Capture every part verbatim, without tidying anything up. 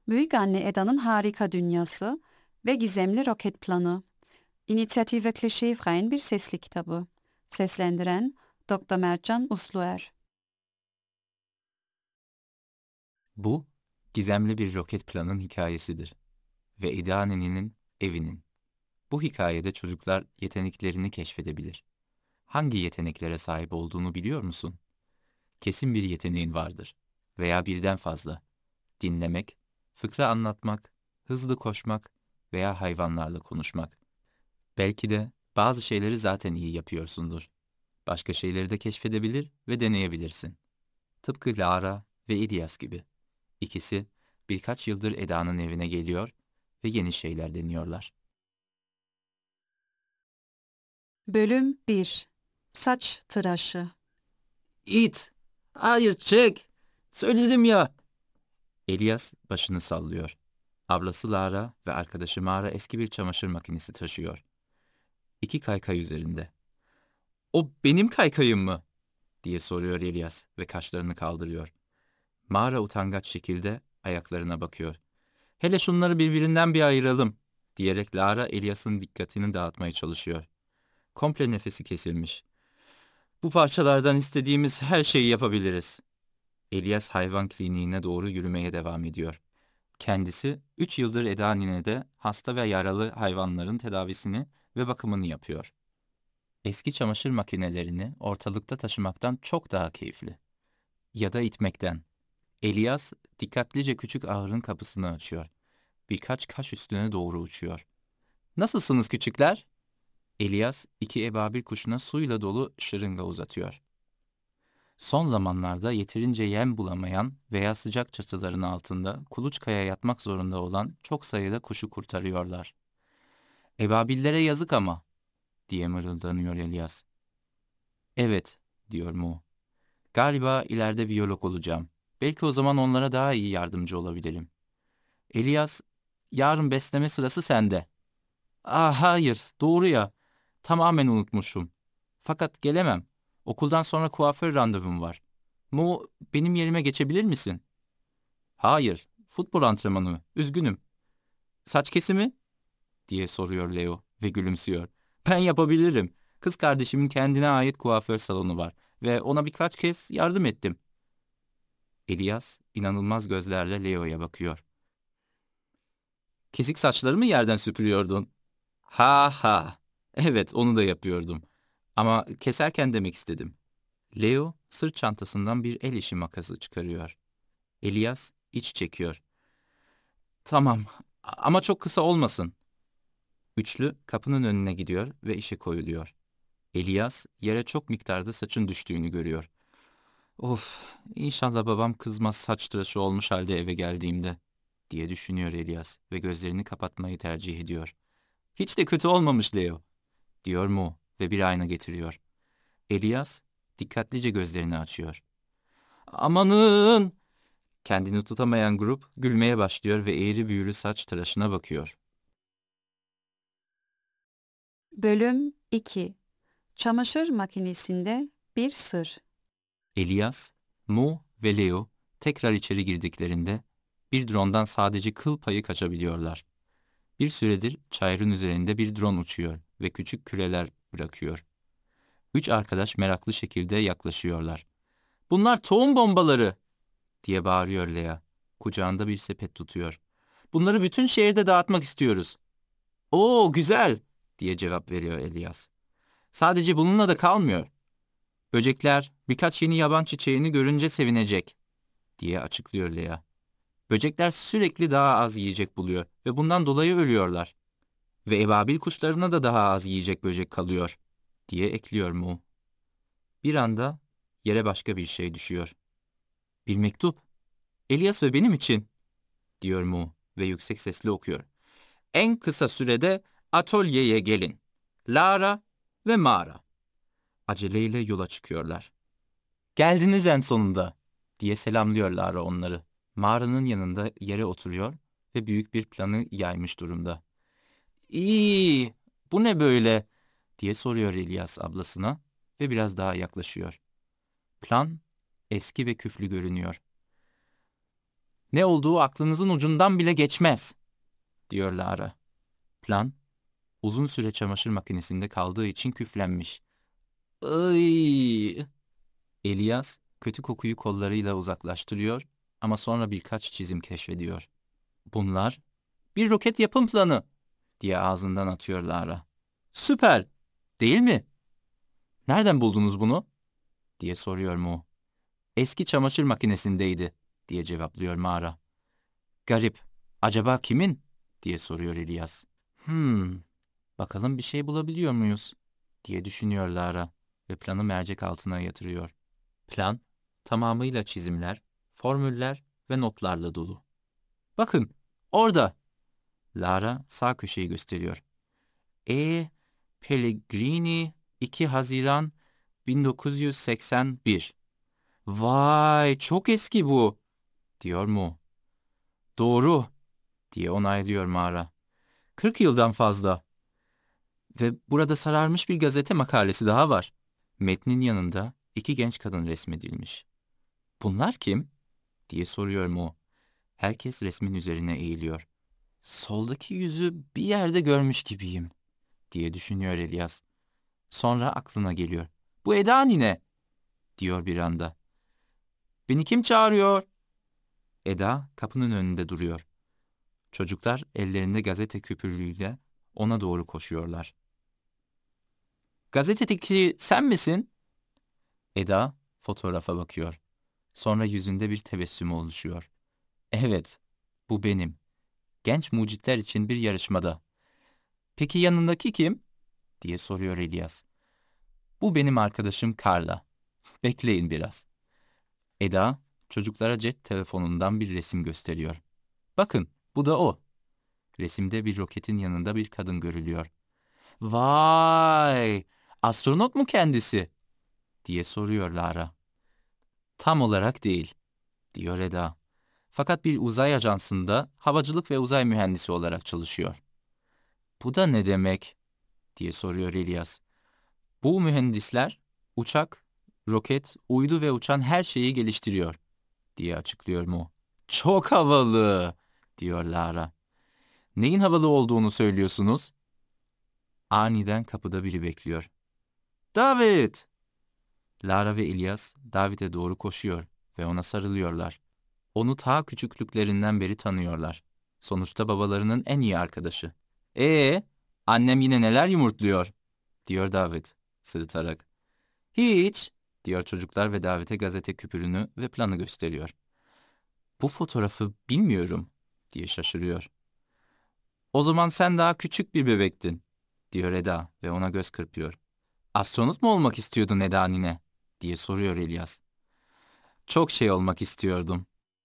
Büyük Anne Eda'nın Harika Dünyası ve Gizemli Roket Planı. İnisiyatif ve Klişe-Freien bir sesli kitabı. Seslendiren doktor Mertcan Usluer. Bu, gizemli bir roket planın hikayesidir ve Eda Nine'nin evinin. Bu hikayede çocuklar yeteneklerini keşfedebilir. Hangi yeteneklere sahip olduğunu biliyor musun? Kesin bir yeteneğin vardır veya birden fazla. Dinlemek, fıkra anlatmak, hızlı koşmak veya hayvanlarla konuşmak. Belki de bazı şeyleri zaten iyi yapıyorsundur. Başka şeyleri de keşfedebilir ve deneyebilirsin. Tıpkı Lara ve İlyas gibi. İkisi birkaç yıldır Eda'nın evine geliyor ve yeni şeyler deniyorlar. Bölüm bir. Saç tıraşı. İt! Hayır, çek! Söyledim ya! İlyas başını sallıyor. Ablası Lara ve arkadaşı Mara eski bir çamaşır makinesi taşıyor. İki kaykay üzerinde. O benim kaykayım mı? Diye soruyor İlyas ve kaşlarını kaldırıyor. Mara utangaç şekilde ayaklarına bakıyor. Hele şunları birbirinden bir ayıralım, diyerek Lara İlyas'ın dikkatini dağıtmaya çalışıyor. Komple nefesi kesilmiş. Bu parçalardan istediğimiz her şeyi yapabiliriz. İlyas hayvan kliniğine doğru yürümeye devam ediyor. Kendisi üç yıldır Eda Nine'de hasta ve yaralı hayvanların tedavisini ve bakımını yapıyor. Eski çamaşır makinelerini ortalıkta taşımaktan çok daha keyifli. Ya da itmekten. İlyas dikkatlice küçük ahırın kapısını açıyor. Birkaç kaş üstüne doğru uçuyor. Nasılsınız küçükler? İlyas iki ebabil kuşuna suyla dolu şırınga uzatıyor. Son zamanlarda yeterince yem bulamayan veya sıcak çatıların altında kuluçkaya yatmak zorunda olan çok sayıda kuşu kurtarıyorlar. Ebabillere yazık ama, diye mırıldanıyor İlyas. Evet, diyor Mu. Galiba ileride biyolog olacağım. Belki o zaman onlara daha iyi yardımcı olabilirim. İlyas, yarın besleme sırası sende. Ah hayır, doğru ya. Tamamen unutmuşum. Fakat gelemem. Okuldan sonra kuaför randevum var. Mu, benim yerime geçebilir misin? Hayır, futbol antrenmanı. Üzgünüm. Saç kesimi? Diye soruyor Leo ve gülümsüyor. Ben yapabilirim. Kız kardeşimin kendine ait kuaför salonu var ve ona birkaç kez yardım ettim. İlyas inanılmaz gözlerle Leo'ya bakıyor. Kesik saçları mı yerden süpürüyordun? Ha ha. Evet, onu da yapıyordum. Ama keserken demek istedim. Leo sırt çantasından bir el işi makası çıkarıyor. İlyas iç çekiyor. Tamam ama çok kısa olmasın. Üçlü kapının önüne gidiyor ve işe koyuluyor. İlyas yere çok miktarda saçın düştüğünü görüyor. Of, inşallah babam kızmaz saç tıraşı olmuş halde eve geldiğimde, diye düşünüyor İlyas ve gözlerini kapatmayı tercih ediyor. Hiç de kötü olmamış Leo, diyor Mo ve bir ayna getiriyor. İlyas dikkatlice gözlerini açıyor. Amanın! Kendini tutamayan grup gülmeye başlıyor ve eğri büğrü saç tıraşına bakıyor. Bölüm iki. Çamaşır makinesinde bir sır. İlyas, Mo ve Leo tekrar içeri girdiklerinde bir drondan sadece kıl payı kaçabiliyorlar. Bir süredir çayırın üzerinde bir drone uçuyor ve küçük küreler bırakıyor. Üç arkadaş meraklı şekilde yaklaşıyorlar. Bunlar tohum bombaları, diye bağırıyor Lea. Kucağında bir sepet tutuyor. Bunları bütün şehirde dağıtmak istiyoruz. Oo güzel, diye cevap veriyor İlyas. Sadece bununla da kalmıyor. Böcekler birkaç yeni yaban çiçeğini görünce sevinecek, diye açıklıyor Lea. Böcekler sürekli daha az yiyecek buluyor ve bundan dolayı ölüyorlar. Ve ebabil kuşlarına da daha az yiyecek böcek kalıyor, diye ekliyor Mu. Bir anda yere başka bir şey düşüyor. Bir mektup. İlyas ve benim için, diyor Mu ve yüksek sesle okuyor. En kısa sürede atölyeye gelin. Lara ve Mara. Aceleyle yola çıkıyorlar. Geldiniz en sonunda, diye selamlıyor Lara onları. Mağaranın yanında yere oturuyor ve büyük bir planı yaymış durumda. İyi, bu ne böyle, diye soruyor İlyas ablasına ve biraz daha yaklaşıyor. Plan eski ve küflü görünüyor. Ne olduğu aklınızın ucundan bile geçmez, diyor Lara. Plan, uzun süre çamaşır makinesinde kaldığı için küflenmiş. Iy! Elias kötü kokuyu kollarıyla uzaklaştırıyor ama sonra birkaç çizim keşfediyor. Bunlar bir roket yapım planı diye ağzından atıyor Lara. Süper, değil mi? Nereden buldunuz bunu? Diye soruyor Mu. Eski çamaşır makinesindeydi diye cevaplıyor Mara. Garip, acaba kimin? Diye soruyor Elias. Hmm, bakalım bir şey bulabiliyor muyuz? Diye düşünüyor Lara ve planı mercek altına yatırıyor. Plan, tamamıyla çizimler, formüller ve notlarla dolu. Bakın, orada. Lara sağ köşeyi gösteriyor. E. Pellegrini iki Haziran bin dokuz yüz seksen bir. Vay, çok eski bu, diyor Mu. Doğru, diye onaylıyor Mara. kırk yıldan fazla. Ve burada sararmış bir gazete makalesi daha var. Metnin yanında iki genç kadın resmedilmiş. Bunlar kim? Diye soruyor Mu. Herkes resmin üzerine eğiliyor. Soldaki yüzü bir yerde görmüş gibiyim, diye düşünüyor Elias. Sonra aklına geliyor. Bu Eda nine, diyor bir anda. Beni kim çağırıyor? Eda kapının önünde duruyor. Çocuklar ellerinde gazete küpürlüğüyle ona doğru koşuyorlar. Gazetedeki sen misin? Eda fotoğrafa bakıyor. Sonra yüzünde bir tebessüm oluşuyor. Evet, bu benim. Genç mucitler için bir yarışmada. Peki yanındaki kim? Diye soruyor Elias. Bu benim arkadaşım Carla. Bekleyin biraz. Eda çocuklara cep telefonundan bir resim gösteriyor. Bakın, bu da o. Resimde bir roketin yanında bir kadın görülüyor. Vay! Astronot mu kendisi? Diye soruyor Lara. Tam olarak değil, diyor Eda. Fakat bir uzay ajansında havacılık ve uzay mühendisi olarak çalışıyor. Bu da ne demek? Diye soruyor Elias. Bu mühendisler uçak, roket, uydu ve uçan her şeyi geliştiriyor, diye açıklıyor Mu. Çok havalı, diyor Lara. Neyin havalı olduğunu söylüyorsunuz? Aniden kapıda biri bekliyor. David! Lara ve İlyas David'e doğru koşuyor ve ona sarılıyorlar. Onu ta küçüklüklerinden beri tanıyorlar. Sonuçta babalarının en iyi arkadaşı. Ee, annem yine neler yumurtluyor, diyor David sırıtarak. Hiç, diyor çocuklar ve David'e gazete küpürünü ve planı gösteriyor. Bu fotoğrafı bilmiyorum, diye şaşırıyor. O zaman sen daha küçük bir bebektin, diyor Eda ve ona göz kırpıyor. Astronot mu olmak istiyordun Eda nine, diye soruyor Elias. Çok şey olmak istiyordum.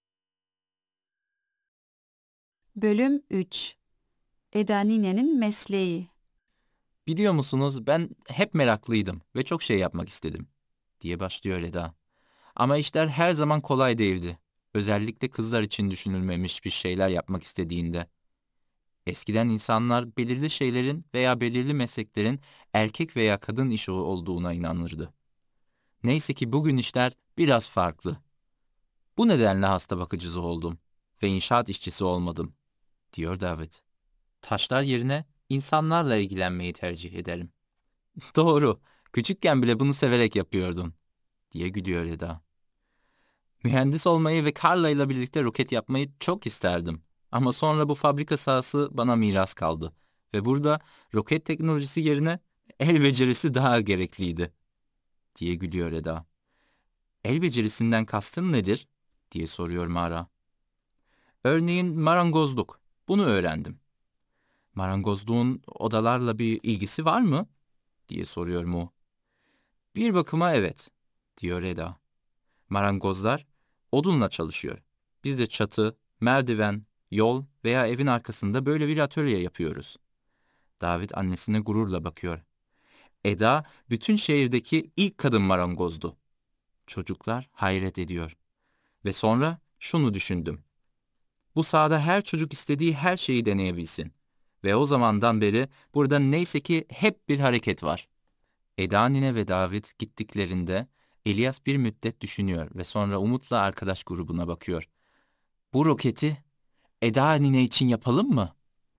Bölüm üç. Eda ninenin mesleği. Biliyor musunuz, ben hep meraklıydım ve çok şey yapmak istedim, diye başlıyor Eda. Ama işler her zaman kolay değildi. Özellikle kızlar için düşünülmemiş bir şeyler yapmak istediğinde. Eskiden insanlar belirli şeylerin veya belirli mesleklerin erkek veya kadın işi olduğuna inanırdı. Neyse ki bugün işler biraz farklı. Bu nedenle hasta bakıcısı oldum ve inşaat işçisi olmadım, diyor David. Taşlar yerine insanlarla ilgilenmeyi tercih ederim. Doğru, küçükken bile bunu severek yapıyordun, diye gülüyor Eda. Mühendis olmayı ve Carla ile birlikte roket yapmayı çok isterdim. Ama sonra bu fabrika sahası bana miras kaldı. Ve burada roket teknolojisi yerine el becerisi daha gerekliydi, diye gülüyor Eda. El becerisinden kastın nedir, diye soruyor Mara. Örneğin marangozluk. Bunu öğrendim. Marangozluğun odalarla bir ilgisi var mı, diye soruyor Mu. Bir bakıma evet, diyor Eda. Marangozlar odunla çalışıyor. Biz de çatı, merdiven, yol veya evin arkasında böyle bir atölye yapıyoruz. David annesine gururla bakıyor. Eda bütün şehirdeki ilk kadın marangozdu. Çocuklar hayret ediyor. Ve sonra şunu düşündüm. Bu sahada her çocuk istediği her şeyi deneyebilsin. Ve o zamandan beri burada neyse ki hep bir hareket var. Eda nine ve David gittiklerinde Elias bir müddet düşünüyor ve sonra umutla arkadaş grubuna bakıyor. Bu roketi Eda nine için yapalım mı?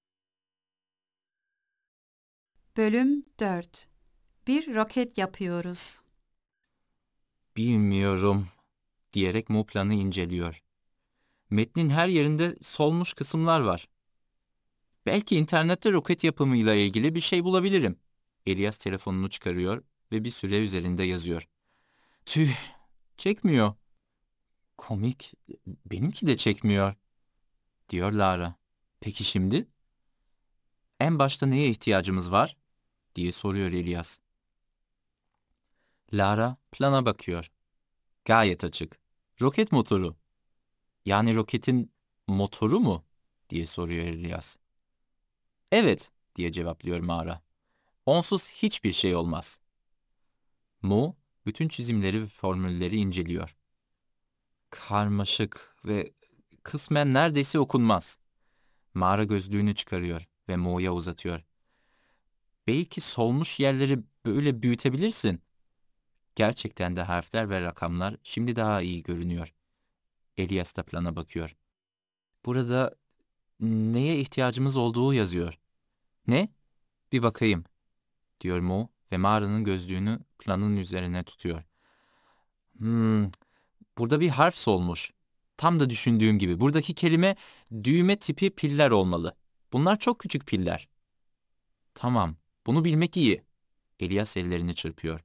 Bölüm dört. Bir roket yapıyoruz. Bilmiyorum diyerek Mo planı inceliyor. Metnin her yerinde solmuş kısımlar var. Belki internette roket yapımıyla ilgili bir şey bulabilirim. Elias telefonunu çıkarıyor ve bir süre üzerinde yazıyor. Tüh, çekmiyor. Komik, benimki de çekmiyor, diyor Lara. Peki şimdi? En başta neye ihtiyacımız var? Diye soruyor Elias. Lara plana bakıyor. Gayet açık. Roket motoru. Yani roketin motoru mu? Diye soruyor Elias. Evet, diye cevaplıyor Mara. Onsuz hiçbir şey olmaz. Mo, bütün çizimleri ve formülleri inceliyor. Karmaşık ve kısmen neredeyse okunmaz. Mağara gözlüğünü çıkarıyor ve Mo'ya uzatıyor. Belki solmuş yerleri böyle büyütebilirsin. Gerçekten de harfler ve rakamlar şimdi daha iyi görünüyor. Elias da plana bakıyor. Burada neye ihtiyacımız olduğu yazıyor. Ne? Bir bakayım, diyor Mo ve mağaranın gözlüğünü planın üzerine tutuyor. Hmm, burada bir harf solmuş. Tam da düşündüğüm gibi. Buradaki kelime düğme tipi piller olmalı. Bunlar çok küçük piller. Tamam, bunu bilmek iyi. Elias ellerini çırpıyor.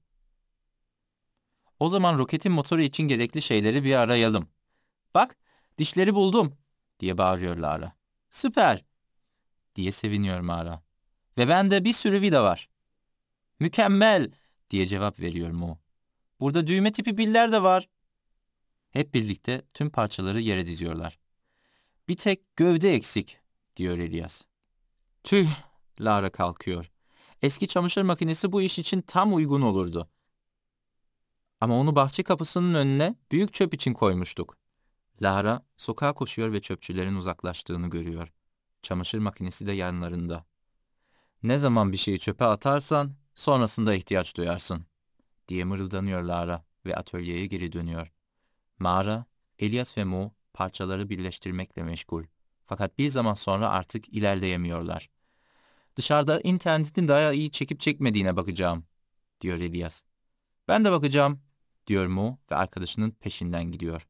O zaman roketin motoru için gerekli şeyleri bir arayalım. Bak, dişleri buldum, diye bağırıyor Lara. Süper, diye seviniyor Mara. Ve bende bir sürü vida var. Mükemmel, diye cevap veriyor Mo. Burada düğme tipi piller de var. Hep birlikte tüm parçaları yere diziyorlar. Bir tek gövde eksik, diyor Elias. Tüh, Lara kalkıyor. Eski çamaşır makinesi bu iş için tam uygun olurdu. Ama onu bahçe kapısının önüne büyük çöp için koymuştuk. Lara sokağa koşuyor ve çöpçülerin uzaklaştığını görüyor. Çamaşır makinesi de yanlarında. Ne zaman bir şeyi çöpe atarsan sonrasında ihtiyaç duyarsın, diye mırıldanıyor Lara ve atölyeye geri dönüyor. Mara, Elias ve Mo parçaları birleştirmekle meşgul. Fakat bir zaman sonra artık ilerleyemiyorlar. Dışarıda internetin daha iyi çekip çekmediğine bakacağım, diyor Elias. Ben de bakacağım, diyor Mo ve arkadaşının peşinden gidiyor.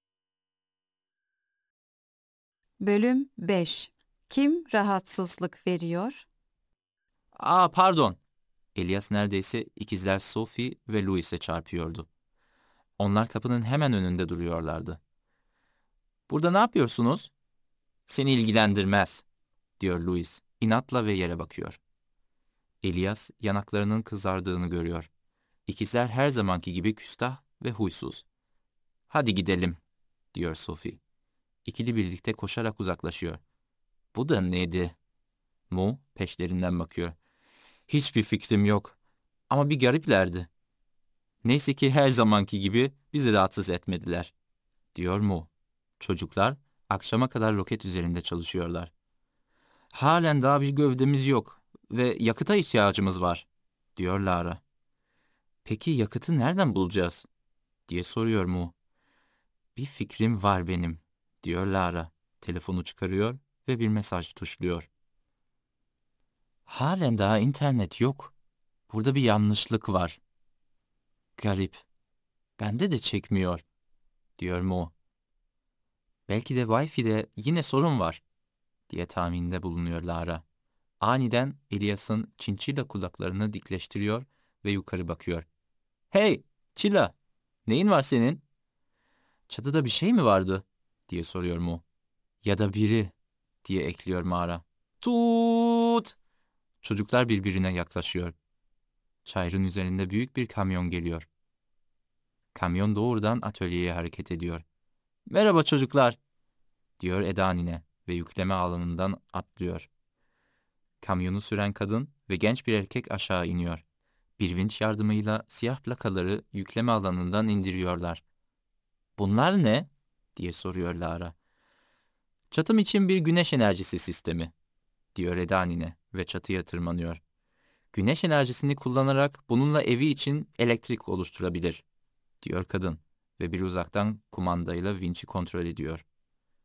Bölüm beş. Kim rahatsızlık veriyor? Aa pardon. Elias neredeyse ikizler Sophie ve Louis'e çarpıyordu. Onlar kapının hemen önünde duruyorlardı. Burada ne yapıyorsunuz? Seni ilgilendirmez, diyor Louis inatla ve yere bakıyor. Elias yanaklarının kızardığını görüyor. İkizler her zamanki gibi küstah ve huysuz. Hadi gidelim, diyor Sophie. İkili birlikte koşarak uzaklaşıyor. Bu da neydi? Mo peşlerinden bakıyor. Hiçbir fikrim yok. Ama bir gariplerdi. Neyse ki her zamanki gibi bizi rahatsız etmediler, diyor Mo. Çocuklar akşama kadar roket üzerinde çalışıyorlar. Halen daha bir gövdemiz yok ve yakıta ihtiyacımız var, diyor Lara. Peki yakıtı nereden bulacağız, diye soruyor Mo. Bir fikrim var benim, diyor Lara. Telefonu çıkarıyor ve bir mesaj tuşluyor. Halen daha internet yok. Burada bir yanlışlık var. Garip. Bende de çekmiyor, diyor Mo. Belki de Wi-Fi'de yine sorun var, diye tahminde bulunuyor Lara. Aniden Elias'ın çinçila kulaklarını dikleştiriyor ve yukarı bakıyor. Hey, Çilla, neyin var senin? Çatıda bir şey mi vardı, diye soruyor Mo. Ya da biri, diye ekliyor Mara. Tut! Çocuklar birbirine yaklaşıyor. Çayrın üzerinde büyük bir kamyon geliyor. Kamyon doğrudan atölyeye hareket ediyor. Merhaba çocuklar, diyor Eda nine ve yükleme alanından atlıyor. Kamyonu süren kadın ve genç bir erkek aşağı iniyor. Bir vinç yardımıyla siyah plakaları yükleme alanından indiriyorlar. Bunlar ne, diye soruyor Lara. Çatım için bir güneş enerjisi sistemi, diyor Eda nine ve çatıya tırmanıyor. Güneş enerjisini kullanarak bununla evi için elektrik oluşturabilir, diyor kadın ve bir uzaktan kumandayla vinçi kontrol ediyor.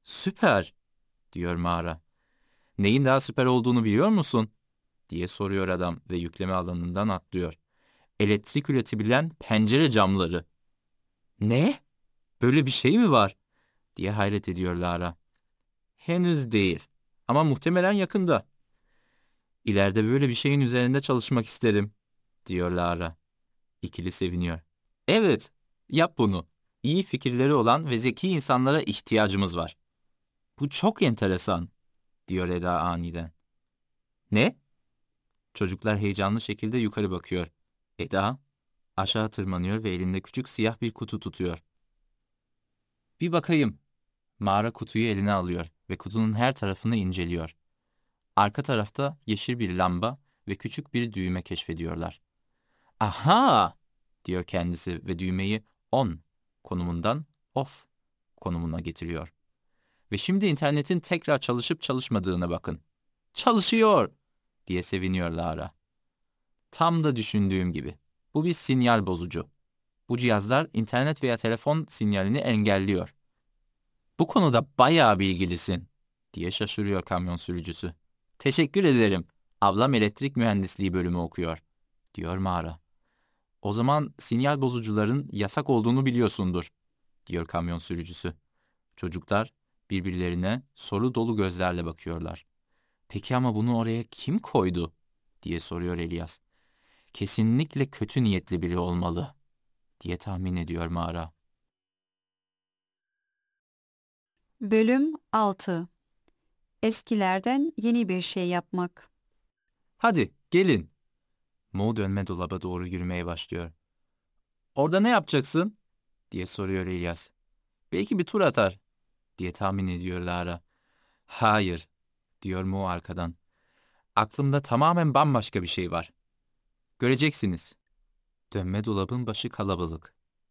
Süper, diyor Mara. Neyin daha süper olduğunu biliyor musun? Diye soruyor adam ve yükleme alanından atlıyor. Elektrik üretebilen pencere camları. Ne? Böyle bir şey mi var? Diye hayret ediyor Lara. Henüz değil ama muhtemelen yakında. İleride böyle bir şeyin üzerinde çalışmak isterim, diyor Lara. İkili seviniyor. Evet, yap bunu. İyi fikirleri olan ve zeki insanlara ihtiyacımız var. Bu çok enteresan, diyor Eda aniden. Ne? Çocuklar heyecanlı şekilde yukarı bakıyor. Eda aşağı tırmanıyor ve elinde küçük siyah bir kutu tutuyor. Bir bakayım. Mağara kutuyu eline alıyor ve kutunun her tarafını inceliyor. Arka tarafta yeşil bir lamba ve küçük bir düğme keşfediyorlar. Aha! Diyor kendisi ve düğmeyi on konumundan off konumuna getiriyor. Ve şimdi internetin tekrar çalışıp çalışmadığına bakın. Çalışıyor! Diye seviniyor Lara. Tam da düşündüğüm gibi. Bu bir sinyal bozucu. Bu cihazlar internet veya telefon sinyalini engelliyor. Bu konuda bayağı bilgilisin, diye şaşırıyor kamyon sürücüsü. Teşekkür ederim. Ablam elektrik mühendisliği bölümü okuyor, diyor Mara. O zaman sinyal bozucuların yasak olduğunu biliyorsundur, diyor kamyon sürücüsü. Çocuklar birbirlerine soru dolu gözlerle bakıyorlar. Peki ama bunu oraya kim koydu? Diye soruyor Elias. Kesinlikle kötü niyetli biri olmalı, diye tahmin ediyor Mara. Bölüm altı. Eskilerden yeni bir şey yapmak. Hadi gelin. Mo dönme dolaba doğru yürümeye başlıyor. Orada ne yapacaksın? Diye soruyor Elias. Belki bir tur atar, diye tahmin ediyor Lara. Hayır, diyor Mo arkadan. Aklımda tamamen bambaşka bir şey var. Göreceksiniz. Dönme dolabın başı kalabalık.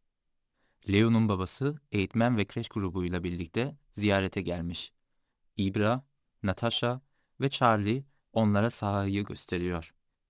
Leo'nun babası eğitmen ve kreş grubuyla birlikte ziyarete gelmiş. İbra, Natasha ve Charlie onlara sahayı gösteriyor.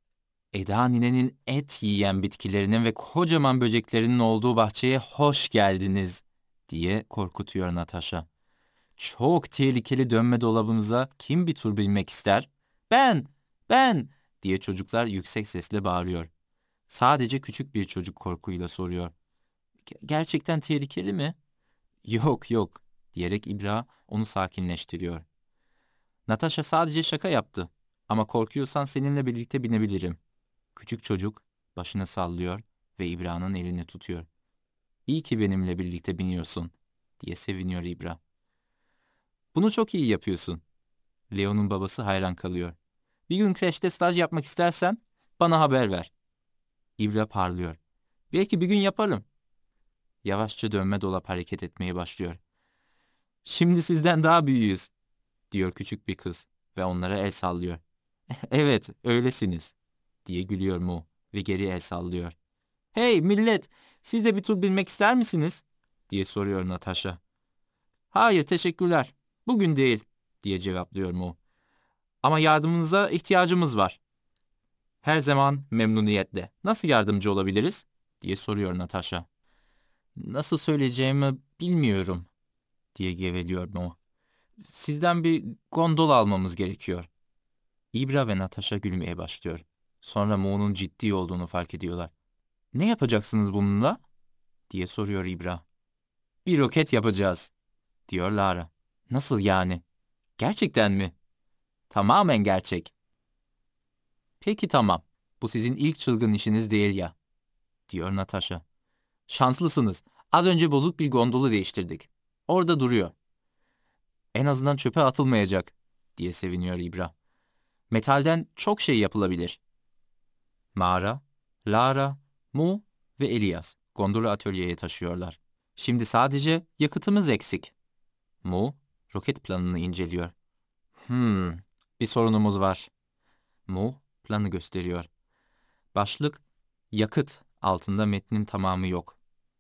Eda ninenin et yiyen bitkilerinin ve kocaman böceklerinin olduğu bahçeye hoş geldiniz, diye korkutuyor Natasha. Çok tehlikeli dönme dolabımıza kim bir tur binmek ister? Ben, ben, diye çocuklar yüksek sesle bağırıyor. Sadece küçük bir çocuk korkuyla soruyor. "Ge- Gerçekten tehlikeli mi?" Yok yok, diyerek İbra onu sakinleştiriyor. Natasha sadece şaka yaptı. Ama korkuyorsan seninle birlikte binebilirim. Küçük çocuk başını sallıyor ve İbra'nın elini tutuyor. İyi ki benimle birlikte biniyorsun, diye seviniyor İbra. Bunu çok iyi yapıyorsun. Leo'nun babası hayran kalıyor. Bir gün kreşte staj yapmak istersen bana haber ver. İbra parlıyor. Belki bir gün yaparım. Yavaşça dönme dolap hareket etmeye başlıyor. Şimdi sizden daha büyüğüz, diyor küçük bir kız ve onlara el sallıyor. Evet, öylesiniz, diye gülüyor Mo ve geri el sallıyor. Hey millet, siz de bir tur binmek ister misiniz? Diye soruyor Natasha. Hayır, teşekkürler. Bugün değil, diye cevaplıyor Mo. Ama yardımınıza ihtiyacımız var. Her zaman memnuniyetle. Nasıl yardımcı olabiliriz? Diye soruyor Natasha. Nasıl söyleyeceğimi bilmiyorum, diye geveliyor Mo. Sizden bir gondol almamız gerekiyor. İbra ve Natasha gülmeye başlıyor. Sonra Mo'nun ciddi olduğunu fark ediyorlar. Ne yapacaksınız bununla? Diye soruyor İbra. Bir roket yapacağız, diyor Lara. Nasıl yani? Gerçekten mi? Tamamen gerçek. Peki tamam. Bu sizin ilk çılgın işiniz değil ya, diyor Natasha. Şanslısınız. Az önce bozuk bir gondolu değiştirdik. Orada duruyor. En azından çöpe atılmayacak, diye seviniyor İbra. Metalden çok şey yapılabilir. Mara, Lara, Mu ve Elias gondolu atölyeye taşıyorlar. Şimdi sadece yakıtımız eksik. Mu, roket planını inceliyor. Hmm, bir sorunumuz var. Mu, planı gösteriyor. Başlık, yakıt altında metnin tamamı yok.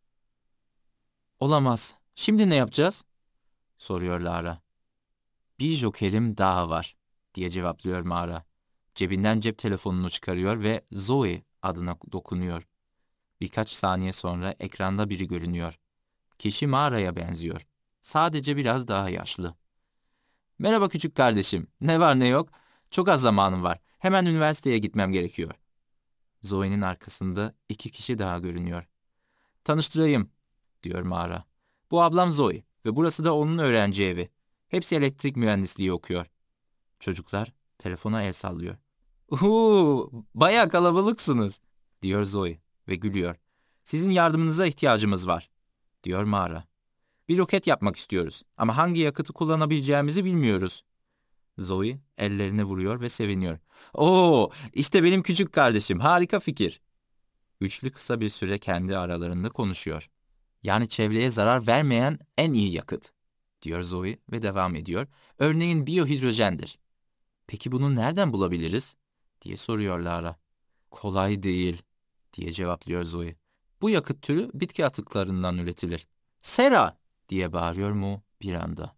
Olamaz. Şimdi ne yapacağız? Soruyor Lara. Bir jokerim daha var, diye cevaplıyor Mara. Cebinden cep telefonunu çıkarıyor ve Zoe adına dokunuyor. Birkaç saniye sonra ekranda biri görünüyor. Kişi Mara'ya benziyor. Sadece biraz daha yaşlı. Merhaba küçük kardeşim. Ne var ne yok? Çok az zamanım var. Hemen üniversiteye gitmem gerekiyor. Zoe'nin arkasında iki kişi daha görünüyor. Tanıştırayım, diyor Mara. Bu ablam Zoe ve burası da onun öğrenci evi. Hepsi elektrik mühendisliği okuyor. Çocuklar telefona el sallıyor. Uhu, bayağı kalabalıksınız, diyor Zoe ve gülüyor. Sizin yardımınıza ihtiyacımız var, diyor Mara. Bir roket yapmak istiyoruz ama hangi yakıtı kullanabileceğimizi bilmiyoruz. Zoe ellerine vuruyor ve seviniyor. Oo, işte benim küçük kardeşim, harika fikir. Üçlü kısa bir süre kendi aralarında konuşuyor. Yani çevreye zarar vermeyen en iyi yakıt, diyor Zoe ve devam ediyor. Örneğin biyohidrojendir. Peki bunu nereden bulabiliriz, diye soruyor Lara. Kolay değil, diye cevaplıyor Zoe. Bu yakıt türü bitki atıklarından üretilir. Sera, diye bağırıyor Mu bir anda.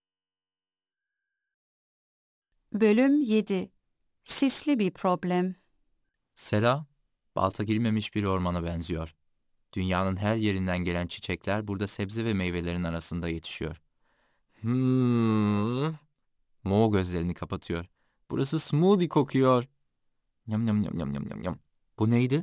Bölüm yedi. Sisli bir problem. Sera, balta girmemiş bir ormana benziyor. Dünyanın her yerinden gelen çiçekler burada sebze ve meyvelerin arasında yetişiyor. Hmm. Mo gözlerini kapatıyor. Burası smoothie kokuyor. Yam yam yam yam yam yam yam. Bu neydi?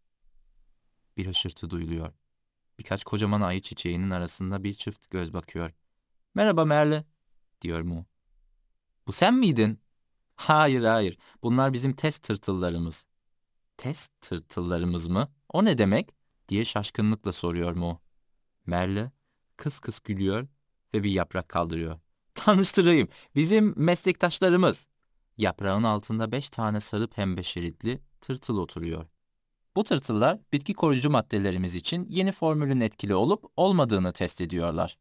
Bir hışırtı duyuluyor. Birkaç kocaman ayı çiçeğinin arasında bir çift göz bakıyor. Merhaba Merle, diyor Mu. Bu sen miydin? Hayır hayır, bunlar bizim test tırtıllarımız. Test tırtıllarımız mı? O ne demek? Diye şaşkınlıkla soruyor Mu. Merle kıs kıs gülüyor ve bir yaprak kaldırıyor. Tanıştırayım, bizim meslektaşlarımız. Yaprağın altında beş tane sarı pembe şeritli tırtıl oturuyor. Bu tırtıllar bitki koruyucu maddelerimiz için yeni formülün etkili olup olmadığını test ediyorlar.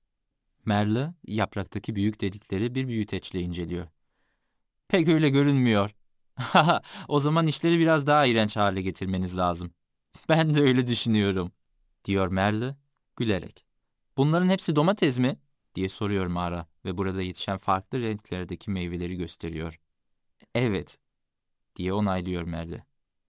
Merle yapraktaki büyük delikleri bir büyüteçle inceliyor. Pek öyle görünmüyor. Haha, o zaman işleri biraz daha iğrenç hale getirmeniz lazım. Ben de öyle düşünüyorum, diyor Merle gülerek. Bunların hepsi domates mi, diye soruyor Mara ve burada yetişen farklı renklerdeki meyveleri gösteriyor. Evet, diye onaylıyor Merle.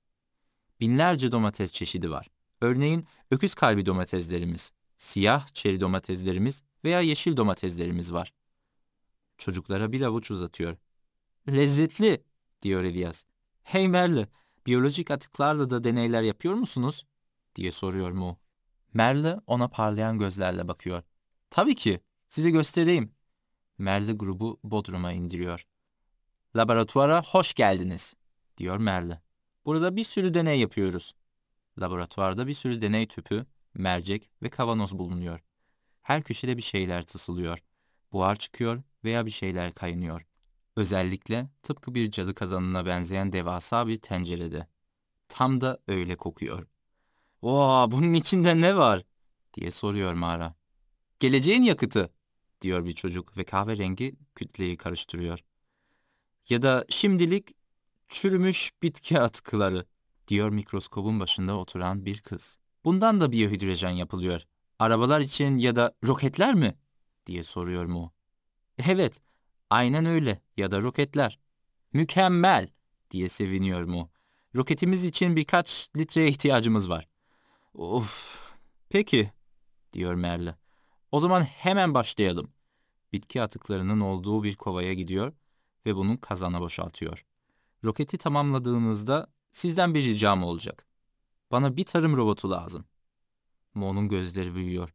Binlerce domates çeşidi var. Örneğin öküz kalbi domateslerimiz, siyah çeri domateslerimiz veya yeşil domateslerimiz var. Çocuklara bir avuç uzatıyor. Lezzetli, diyor Elias. Hey Merle, biyolojik atıklarla da deneyler yapıyor musunuz, diye soruyor Mu. Merle ona parlayan gözlerle bakıyor. Tabii ki, size göstereyim. Merle grubu Bodrum'a indiriyor. Laboratuvara hoş geldiniz, diyor Merle. Burada bir sürü deney yapıyoruz. Laboratuvarda bir sürü deney tüpü, mercek ve kavanoz bulunuyor. Her köşede bir şeyler tısılıyor. Buhar çıkıyor veya bir şeyler kaynıyor. Özellikle tıpkı bir cadı kazanına benzeyen devasa bir tencerede. Tam da öyle kokuyor. "Oo, bunun içinde ne var?" diye soruyor Mara. "Geleceğin yakıtı," diyor bir çocuk ve kahverengi kütleyi karıştırıyor. "Ya da şimdilik çürümüş bitki atıkları," diyor mikroskobun başında oturan bir kız. "Bundan da biyohidrojen yapılıyor. Arabalar için ya da roketler mi?" diye soruyor Mu. "Evet, aynen öyle ya da roketler." "Mükemmel," diye seviniyor Mu. "Roketimiz için birkaç litreye ihtiyacımız var." "Of, peki," diyor Merle. "O zaman hemen başlayalım." Bitki atıklarının olduğu bir kovaya gidiyor ve bunu kazana boşaltıyor. "Roketi tamamladığınızda sizden bir ricam olacak. Bana bir tarım robotu lazım." Mo'nun gözleri büyüyor.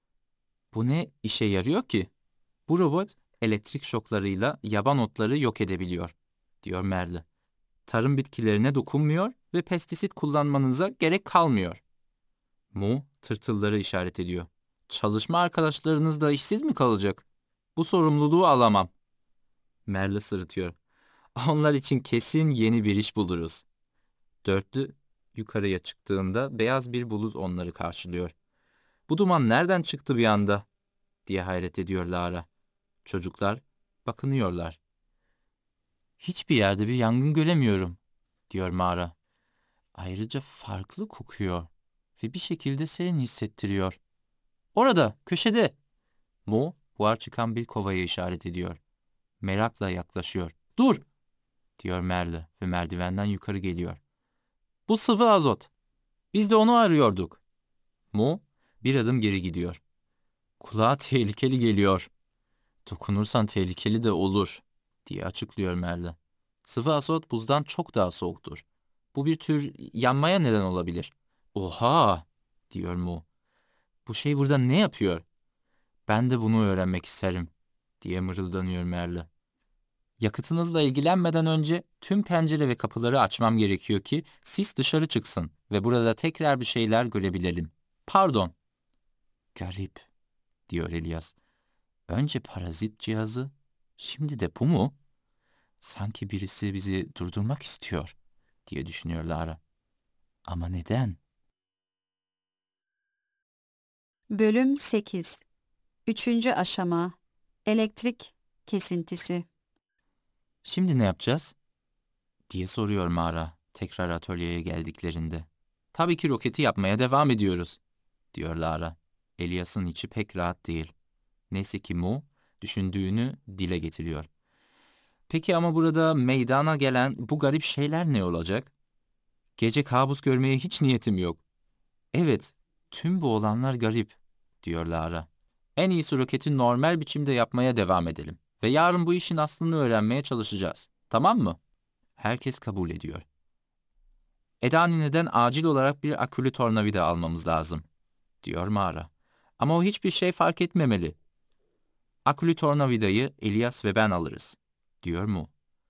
"Bu ne işe yarıyor ki?" "Bu robot elektrik şoklarıyla yaban otları yok edebiliyor," diyor Merle. "Tarım bitkilerine dokunmuyor ve pestisit kullanmanıza gerek kalmıyor." Mo tırtılları işaret ediyor. "Çalışma arkadaşlarınız da işsiz mi kalacak? Bu sorumluluğu alamam." Merle sırıtıyor. "Onlar için kesin yeni bir iş buluruz." Dörtlü yukarıya çıktığında beyaz bir bulut onları karşılıyor. "Bu duman nereden çıktı bir anda?" diye hayret ediyor Lara. Çocuklar bakınıyorlar. "Hiçbir yerde bir yangın göremiyorum," diyor Mara. "Ayrıca farklı kokuyor ve bir şekilde serin hissettiriyor." "Orada, köşede." Mo, buhar çıkan bir kovayı işaret ediyor. Merakla yaklaşıyor. "Dur," diyor Merle ve merdivenden yukarı geliyor. "Bu sıvı azot. Biz de onu arıyorduk." Mo bir adım geri gidiyor. Kulağa tehlikeli geliyor. Dokunursan tehlikeli de olur, diye açıklıyor Merle. Sıvı azot buzdan çok daha soğuktur. Bu bir tür yanmaya neden olabilir. Oha, diyor Mu. Bu şey burada ne yapıyor? Ben de bunu öğrenmek isterim, diye mırıldanıyor Merle. Yakıtınızla ilgilenmeden önce tüm pencere ve kapıları açmam gerekiyor ki sis dışarı çıksın ve burada tekrar bir şeyler görebilelim. Pardon. Garip, diyor Elias. Önce parazit cihazı, şimdi de bu mu? Sanki birisi bizi durdurmak istiyor, diye düşünüyor Lara. Ama neden? Bölüm sekiz. Üçüncü aşama. Elektrik kesintisi. Şimdi ne yapacağız? Diye soruyor Mara tekrar atölyeye geldiklerinde. Tabii ki roketi yapmaya devam ediyoruz, diyor Lara. Elias'ın içi pek rahat değil. Neyse ki Mu düşündüğünü dile getiriyor. Peki ama burada meydana gelen bu garip şeyler ne olacak? Gece kabus görmeye hiç niyetim yok. Evet, tüm bu olanlar garip, diyor Lara. En iyisi roketi normal biçimde yapmaya devam edelim. Ve yarın bu işin aslını öğrenmeye çalışacağız. Tamam mı? Herkes kabul ediyor. Eda nineden acil olarak bir akülü tornavida almamız lazım, diyor Mara. Ama o hiçbir şey fark etmemeli. Akülü tornavidayı Elias ve ben alırız, diyor Mu.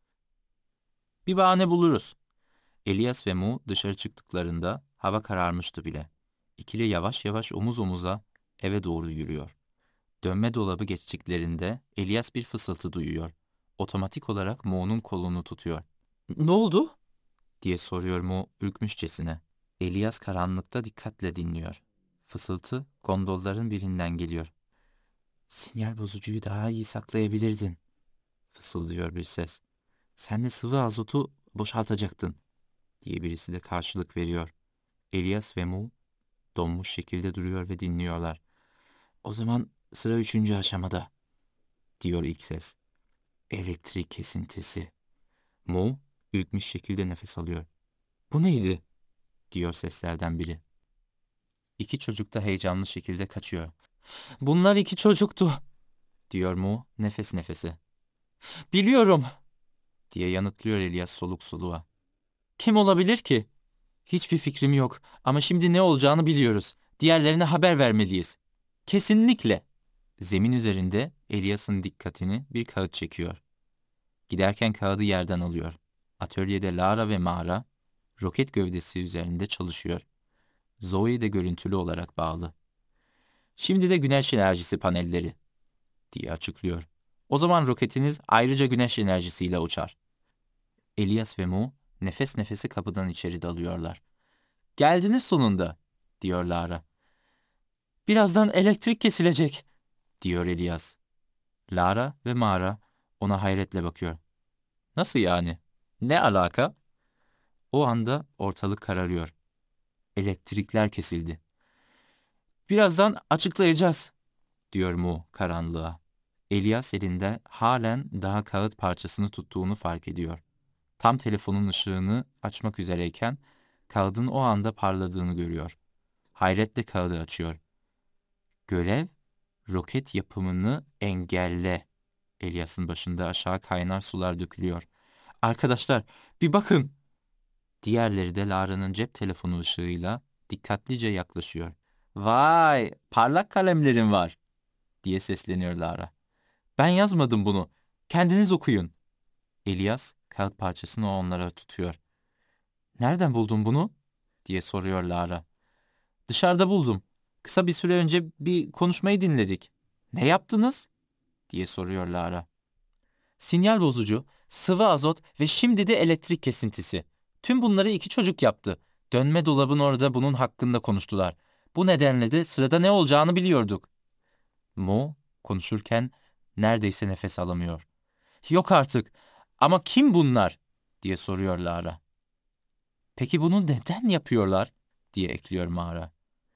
Bir bahane buluruz. Elias ve Mu dışarı çıktıklarında hava kararmıştı bile. İkili yavaş yavaş omuz omuza eve doğru yürüyor. Dönme dolabı geçtiklerinde Elias bir fısıltı duyuyor. Otomatik olarak Mu'nun kolunu tutuyor. "Ne oldu?" diye soruyor Mu ürkmüşçesine. Elias karanlıkta dikkatle dinliyor. Fısıltı gondolların birinden geliyor. "Sinyal bozucuyu daha iyi saklayabilirdin," fısıldıyor bir ses. "Sen de sıvı azotu boşaltacaktın," diye birisi de karşılık veriyor. Elias ve Mu donmuş şekilde duruyor ve dinliyorlar. "O zaman sıra üçüncü aşamada," diyor ilk ses. "Elektrik kesintisi." Mu ürkmüş şekilde nefes alıyor. "Bu neydi?" diyor seslerden biri. İki çocuk da heyecanlı şekilde kaçıyor. "Bunlar iki çocuktu," diyor Mu nefes nefese. "Biliyorum," diye yanıtlıyor Elias soluk soluğa. "Kim olabilir ki?" "Hiçbir fikrim yok ama şimdi ne olacağını biliyoruz. Diğerlerine haber vermeliyiz." "Kesinlikle." Zemin üzerinde Elias'ın dikkatini bir kağıt çekiyor. Giderken kağıdı yerden alıyor. Atölyede Lara ve Mara roket gövdesi üzerinde çalışıyor. Zoe de görüntülü olarak bağlı. "Şimdi de güneş enerjisi panelleri," diye açıklıyor. "O zaman roketiniz ayrıca güneş enerjisiyle uçar." Elias ve Mu nefes nefese kapıdan içeri dalıyorlar. "Geldiniz sonunda," diyor Lara. "Birazdan elektrik kesilecek," diyor Elias. Lara ve Mara ona hayretle bakıyor. "Nasıl yani? Ne alaka?" O anda ortalık kararıyor. Elektrikler kesildi. "Birazdan açıklayacağız," diyor Mu karanlığa. Elias elinde halen daha kağıt parçasını tuttuğunu fark ediyor. Tam telefonun ışığını açmak üzereyken kağıdın o anda parladığını görüyor. Hayretle kağıdı açıyor. "Görev, roket yapımını engelle." Elias'ın başında aşağı kaynar sular dökülüyor. "Arkadaşlar, bir bakın." Diğerleri de Lara'nın cep telefonu ışığıyla dikkatlice yaklaşıyor. "Vay, parlak kalemlerin var," diye sesleniyor Lara. "Ben yazmadım bunu. Kendiniz okuyun." Elias kağıt parçasını onlara tutuyor. "Nereden buldun bunu?" diye soruyor Lara. "Dışarıda buldum. Kısa bir süre önce bir konuşmayı dinledik." "Ne yaptınız?" diye soruyor Lara. "Sinyal bozucu, sıvı azot ve şimdi de elektrik kesintisi. Tüm bunları iki çocuk yaptı. Dönme dolabın orada bunun hakkında konuştular. Bu nedenle de sırada ne olacağını biliyorduk." Mo konuşurken neredeyse nefes alamıyor. "Yok artık. Ama kim bunlar?" diye soruyor Lara. "Peki bunu neden yapıyorlar?" diye ekliyor Mara.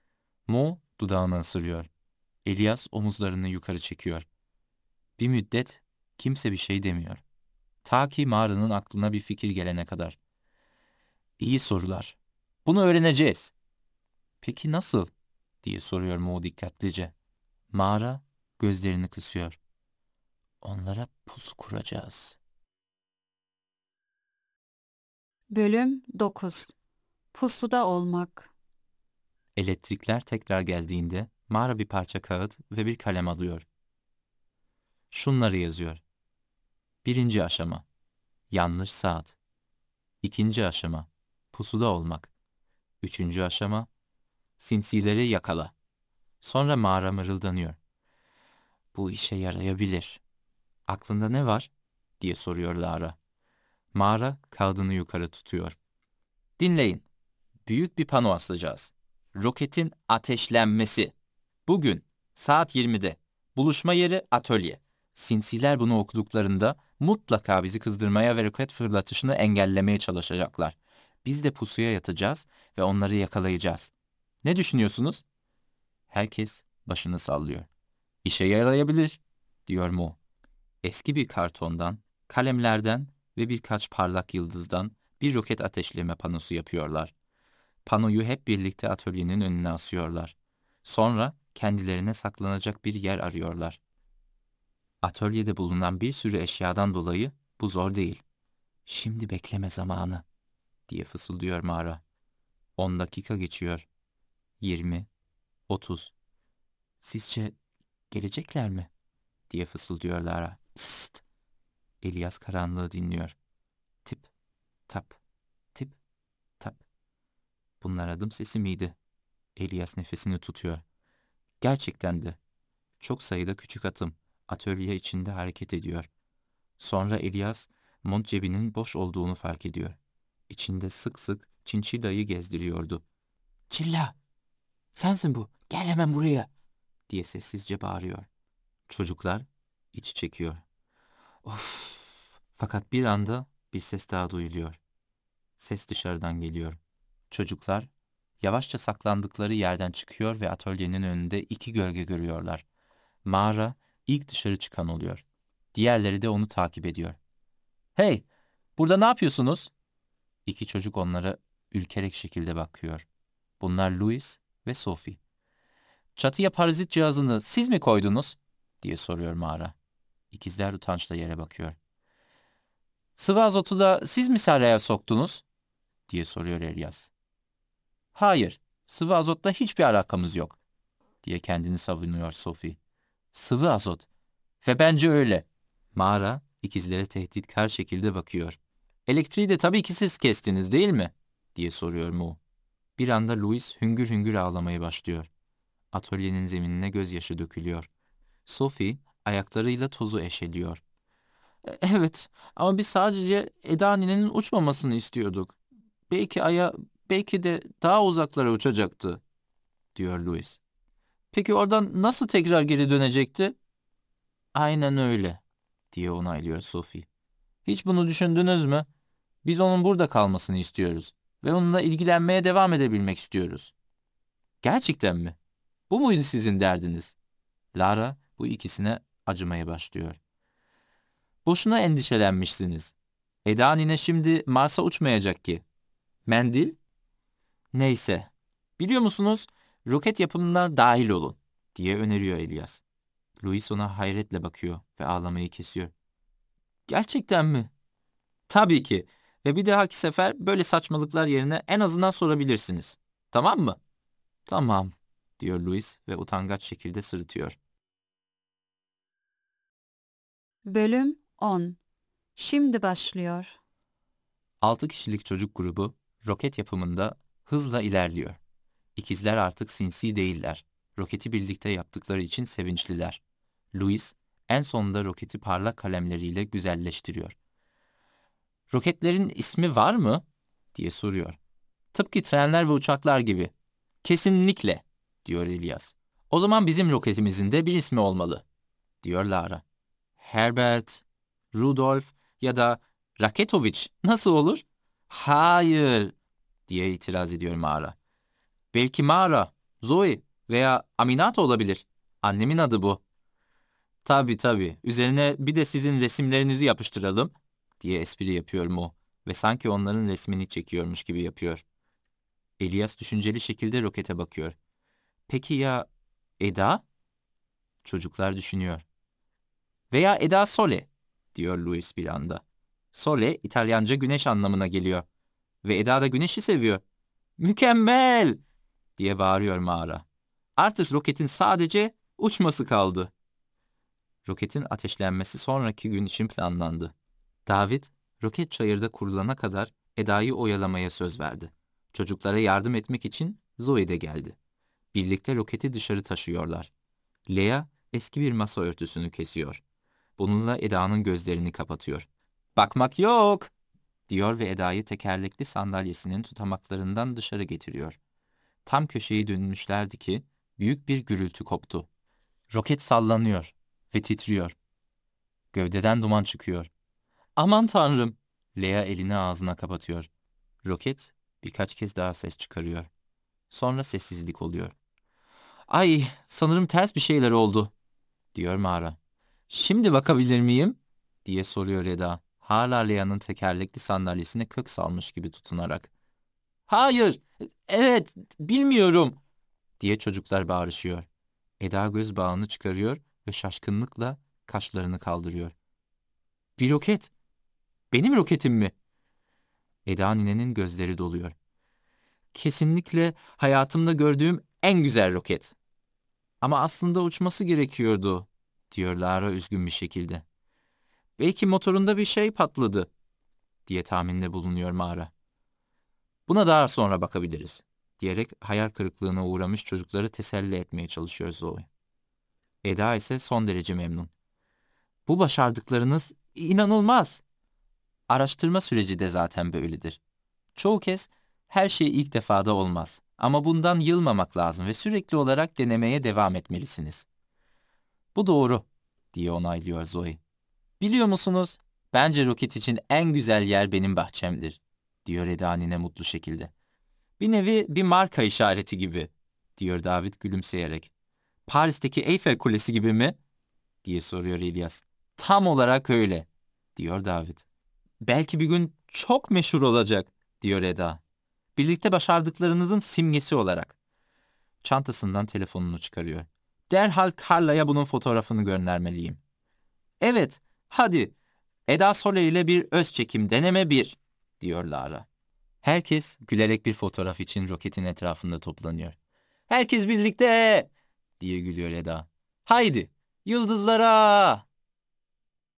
Mo dudağını ısırıyor. Elias omuzlarını yukarı çekiyor. Bir müddet kimse bir şey demiyor. Ta ki Mara'nın aklına bir fikir gelene kadar. "İyi sorular. Bunu öğreneceğiz." "Peki nasıl?" diye soruyor Mo dikkatlice. Mağara gözlerini kısıyor. Onlara pusu kuracağız. Bölüm dokuz. Pusuda olmak. Elektrikler tekrar geldiğinde Mağara bir parça kağıt ve bir kalem alıyor. Şunları yazıyor. Birinci aşama. Yanlış saat. İkinci aşama. Pusuda olmak. Üçüncü aşama. Sinsileri yakala. Sonra Mağara mırıldanıyor. Bu işe yarayabilir. Aklında ne var? Diye soruyor Lara. Mağara kağıdını yukarı tutuyor. Dinleyin. Büyük bir pano asacağız. Roketin ateşlenmesi. Bugün saat yirmide. Buluşma yeri atölye. Sinsiler bunu okuduklarında mutlaka bizi kızdırmaya ve roket fırlatışını engellemeye çalışacaklar. Biz de pusuya yatacağız ve onları yakalayacağız. Ne düşünüyorsunuz? Herkes başını sallıyor. İşe yarayabilir, diyor Mo. Eski bir kartondan, kalemlerden ve birkaç parlak yıldızdan bir roket ateşleme panosu yapıyorlar. Panoyu hep birlikte atölyenin önüne asıyorlar. Sonra kendilerine saklanacak bir yer arıyorlar. Atölyede bulunan bir sürü eşyadan dolayı bu zor değil. Şimdi bekleme zamanı, diye fısıldıyor Mağara. On dakika geçiyor. Yirmi, otuz. Sizce gelecekler mi? Diye fısıldıyor Lara. Psst! Elias karanlığı dinliyor. Tip, tap, tip, tap. Bunlar adım sesi miydi? Elias nefesini tutuyor. Gerçekten de. Çok sayıda küçük atım atölye içinde hareket ediyor. Sonra Elias mont cebinin boş olduğunu fark ediyor. İçinde sık sık çinçilayı gezdiriyordu. "Çilla! Sensin bu! Gel hemen buraya!" diye sessizce bağırıyor. Çocuklar iç çekiyor. Of! Fakat bir anda bir ses daha duyuluyor. Ses dışarıdan geliyor. Çocuklar yavaşça saklandıkları yerden çıkıyor ve atölyenin önünde iki gölge görüyorlar. Mağara ilk dışarı çıkan oluyor. Diğerleri de onu takip ediyor. "Hey, burada ne yapıyorsunuz?" İki çocuk onlara ürkerek şekilde bakıyor. Bunlar Louis ve Sophie. "Çatıya parazit cihazını siz mi koydunuz?" diye soruyor Mağara. İkizler utançla yere bakıyor. "Sıvı azotu da siz mi seraya soktunuz?" diye soruyor Elias. "Hayır, sıvı azotla hiçbir alakamız yok," diye kendini savunuyor Sophie. "Sıvı azot. Ve bence öyle." Mağara ikizlere tehditkar şekilde bakıyor. "Elektriği de tabii ki siz kestiniz değil mi?" diye soruyor Mu. Bir anda Louis hüngür hüngür ağlamaya başlıyor. Atölyenin zeminine gözyaşı dökülüyor. Sophie ayaklarıyla tozu eşeliyor. "E- Evet ama biz sadece Eda ninenin uçmamasını istiyorduk. Belki aya, belki de daha uzaklara uçacaktı," diyor Louis. "Peki oradan nasıl tekrar geri dönecekti?" "Aynen öyle," diye onaylıyor Sophie. "Hiç bunu düşündünüz mü? Biz onun burada kalmasını istiyoruz ve onunla ilgilenmeye devam edebilmek istiyoruz." "Gerçekten mi? Bu muydu sizin derdiniz?" Lara bu ikisine acımaya başlıyor. "Boşuna endişelenmişsiniz. Eda nine şimdi Mars'a uçmayacak ki. Mendil? Neyse. Biliyor musunuz? Roket yapımına dahil olun," diye öneriyor Elias. Louis ona hayretle bakıyor ve ağlamayı kesiyor. "Gerçekten mi?" "Tabii ki. Ve bir dahaki sefer böyle saçmalıklar yerine en azından sorabilirsiniz. Tamam mı?" "Tamam," diyor Louis ve utangaç şekilde sırıtıyor. Bölüm on. Şimdi başlıyor. Altı kişilik çocuk grubu roket yapımında hızla ilerliyor. İkizler artık sinsi değiller. Roketi birlikte yaptıkları için sevinçliler. Louis en sonunda roketi parlak kalemleriyle güzelleştiriyor. "Roketlerin ismi var mı?" diye soruyor. "Tıpkı trenler ve uçaklar gibi." "Kesinlikle," diyor Elias. "O zaman bizim roketimizin de bir ismi olmalı," diyor Lara. "Herbert, Rudolf ya da Raketovic nasıl olur?" "Hayır," diye itiraz ediyor Mağara. "Belki Mara, Zoe veya Aminata olabilir. Annemin adı bu." "Tabii tabii. Üzerine bir de sizin resimlerinizi yapıştıralım," diye espri yapıyorum o ve sanki onların resmini çekiyormuş gibi yapıyor. Elias düşünceli şekilde rokete bakıyor. "Peki ya Eda?" Çocuklar düşünüyor. Veya Eda Sole, diyor Louis bir anda. Sole, İtalyanca güneş anlamına geliyor. Ve Eda da güneşi seviyor. Mükemmel, diye bağırıyor Mağara. Artık roketin sadece uçması kaldı. Roketin ateşlenmesi sonraki gün için planlandı. David, roket çayırda kurulana kadar Eda'yı oyalamaya söz verdi. Çocuklara yardım etmek için Zoe de geldi. Birlikte roketi dışarı taşıyorlar. Lea eski bir masa örtüsünü kesiyor. Bununla Eda'nın gözlerini kapatıyor. Bakmak yok, diyor ve Eda'yı tekerlekli sandalyesinin tutamaklarından dışarı getiriyor. Tam köşeyi dönmüşlerdi ki büyük bir gürültü koptu. Roket sallanıyor ve titriyor. Gövdeden duman çıkıyor. Aman tanrım! Lea elini ağzına kapatıyor. Roket birkaç kez daha ses çıkarıyor. Sonra sessizlik oluyor. Ay, sanırım ters bir şeyler oldu, diyor Mara. Şimdi bakabilir miyim, diye soruyor Eda. Hala Lea'nın tekerlekli sandalyesine kök salmış gibi tutunarak. Hayır, evet, bilmiyorum, diye çocuklar bağırışıyor. Eda göz bağını çıkarıyor ve şaşkınlıkla kaşlarını kaldırıyor. Bir roket. Benim roketim mi? Eda ninenin gözleri doluyor. Kesinlikle hayatımda gördüğüm en güzel roket. Ama aslında uçması gerekiyordu, diyor Lara üzgün bir şekilde. Belki motorunda bir şey patladı, diye tahminde bulunuyor Mara. Buna daha sonra bakabiliriz, diyerek hayal kırıklığına uğramış çocukları teselli etmeye çalışıyor Zoe. Eda ise son derece memnun. Bu başardıklarınız inanılmaz. Araştırma süreci de zaten böyledir. Çoğu kez her şey ilk defada olmaz. Ama bundan yılmamak lazım ve sürekli olarak denemeye devam etmelisiniz. Bu doğru, diye onaylıyor Zoe. Biliyor musunuz? Bence roket için en güzel yer benim bahçemdir, diyor Eda nine mutlu şekilde. Bir nevi bir marka işareti gibi, diyor David gülümseyerek. Paris'teki Eyfel Kulesi gibi mi? Diye soruyor İlyas. Tam olarak öyle, diyor David. Belki bir gün çok meşhur olacak, diyor Eda. Birlikte başardıklarınızın simgesi olarak. Çantasından telefonunu çıkarıyor. Derhal Carla'ya bunun fotoğrafını göndermeliyim. Evet, hadi. Eda Sole ile bir öz çekim deneme bir, diyor Lara. Herkes gülerek bir fotoğraf için roketin etrafında toplanıyor. Herkes birlikte, diye gülüyor Eda. Haydi, yıldızlara!